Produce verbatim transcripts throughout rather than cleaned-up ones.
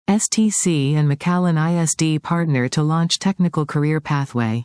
S T C and McAllen I S D partner to launch technical career pathway.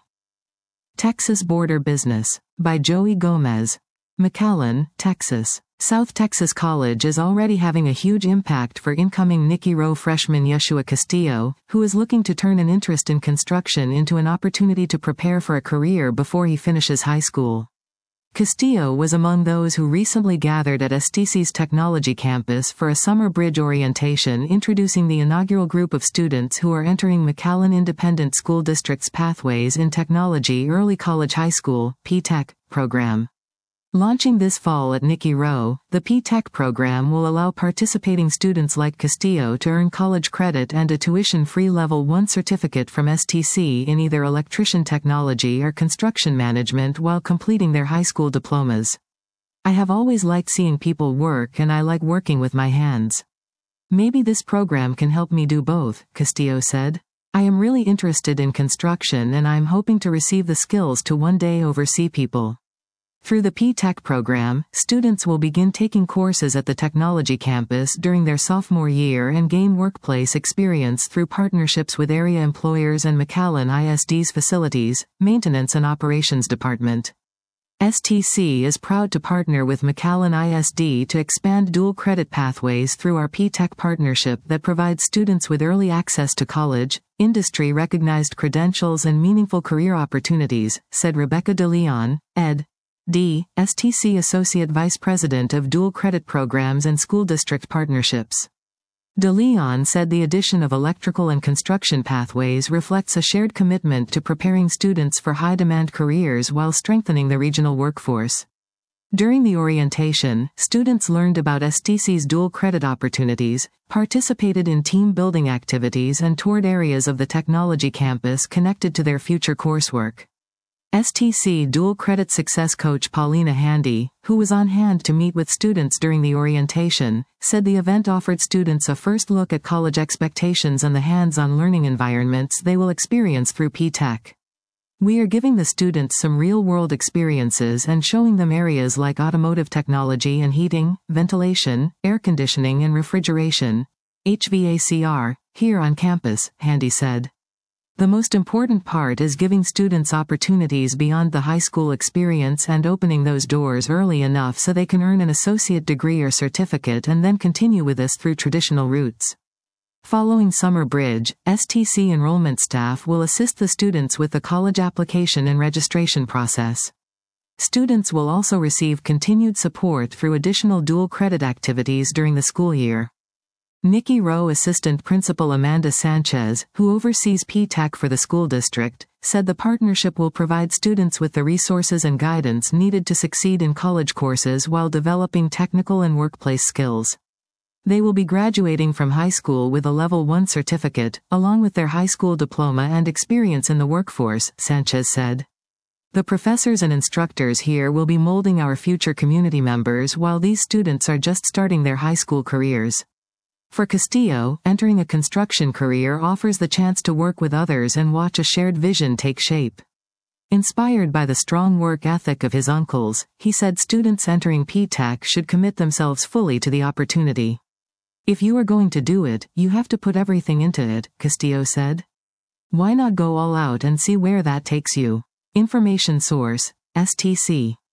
Texas Border Business. By Joey Gomez. McAllen, Texas. South Texas College is already having a huge impact for incoming Nicky Rowe freshman Yeshua Castillo, who is looking to turn an interest in construction into an opportunity to prepare for a career before he finishes high school. Castillo was among those who recently gathered at S T C's Technology Campus for a summer bridge orientation introducing the inaugural group of students who are entering McAllen Independent School District's Pathways in Technology Early College High School (P TECH) program. Launching this fall at Nicky Rowe, the P TECH program will allow participating students like Castillo to earn college credit and a tuition-free Level one certificate from S T C in either electrician technology or construction management while completing their high school diplomas. I have always liked seeing people work and I like working with my hands. Maybe this program can help me do both, Castillo said. I am really interested in construction and I'm hoping to receive the skills to one day oversee people. Through the P TECH program, students will begin taking courses at the technology campus during their sophomore year and gain workplace experience through partnerships with area employers and McAllen I S D's facilities, maintenance and operations department. S T C is proud to partner with McAllen I S D to expand dual credit pathways through our P TECH partnership that provides students with early access to college, industry-recognized credentials and meaningful career opportunities, said Rebecca DeLeon, ed. D, S T C Associate Vice President of Dual Credit Programs and School District Partnerships. DeLeon said the addition of electrical and construction pathways reflects a shared commitment to preparing students for high-demand careers while strengthening the regional workforce. During the orientation, students learned about S T C's dual credit opportunities, participated in team-building activities and toured areas of the technology campus connected to their future coursework. S T C dual credit success coach Paulina Handy, who was on hand to meet with students during the orientation, said the event offered students a first look at college expectations and the hands-on learning environments they will experience through P TECH. We are giving the students some real-world experiences and showing them areas like automotive technology and heating, ventilation, air conditioning and refrigeration, H V A C R, here on campus, Handy said. The most important part is giving students opportunities beyond the high school experience and opening those doors early enough so they can earn an associate degree or certificate and then continue with us through traditional routes. Following Summer Bridge, S T C enrollment staff will assist the students with the college application and registration process. Students will also receive continued support through additional dual credit activities during the school year. Nicky Rowe Assistant Principal Amanda Sanchez, who oversees P TECH for the school district, said the partnership will provide students with the resources and guidance needed to succeed in college courses while developing technical and workplace skills. They will be graduating from high school with a Level one certificate, along with their high school diploma and experience in the workforce, Sanchez said. The professors and instructors here will be molding our future community members while these students are just starting their high school careers. For Castillo, entering a construction career offers the chance to work with others and watch a shared vision take shape. Inspired by the strong work ethic of his uncles, he said students entering P TECH should commit themselves fully to the opportunity. If you are going to do it, you have to put everything into it, Castillo said. Why not go all out and see where that takes you? Information source, S T C.